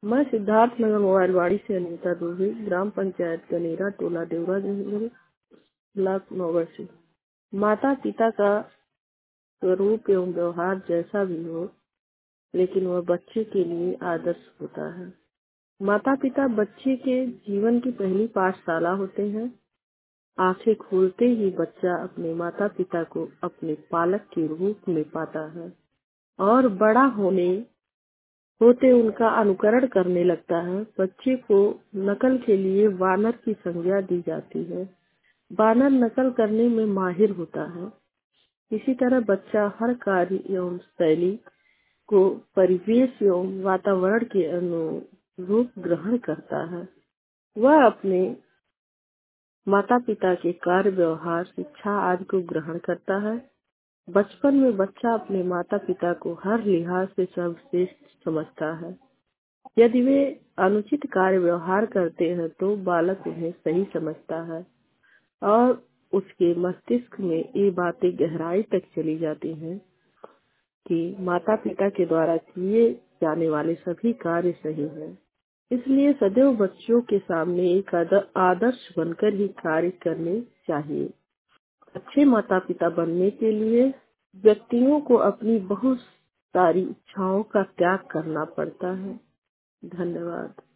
मैं सिद्धार्थ नगर मोबाइलवाड़ी से अनीता दूबे, ग्राम पंचायत कनेरा, टोला देवरा, ब्लॉक नौगढ़ से। माता पिता का स्वरूप एवं व्यवहार जैसा भी हो, लेकिन वह बच्चे के लिए आदर्श होता है। माता पिता बच्चे के जीवन की पहली पाठशाला होते हैं। आंखें खोलते ही बच्चा अपने माता पिता को अपने पालक के रूप में पाता है और बड़ा होते उनका अनुकरण करने लगता है। बच्चे को नकल के लिए वानर की संज्ञा दी जाती है। वानर नकल करने में माहिर होता है। इसी तरह बच्चा हर कार्य एवं शैली को परिवेश एवं वातावरण के अनुरूप ग्रहण करता है। वह अपने माता पिता के कार्य, व्यवहार, शिक्षा आदि को ग्रहण करता है। बचपन में बच्चा अपने माता पिता को हर लिहाज से सर्वश्रेष्ठ समझता है। यदि वे अनुचित कार्य व्यवहार करते हैं तो बालक उन्हें सही समझता है और उसके मस्तिष्क में ये बातें गहराई तक चली जाती हैं कि माता पिता के द्वारा किए जाने वाले सभी कार्य सही हैं। इसलिए सदैव बच्चों के सामने एक आदर्श बनकर ही कार्य करने चाहिए। अच्छे माता पिता बनने के लिए व्यक्तियों को अपनी बहुत सारी इच्छाओं का त्याग करना पड़ता है। धन्यवाद।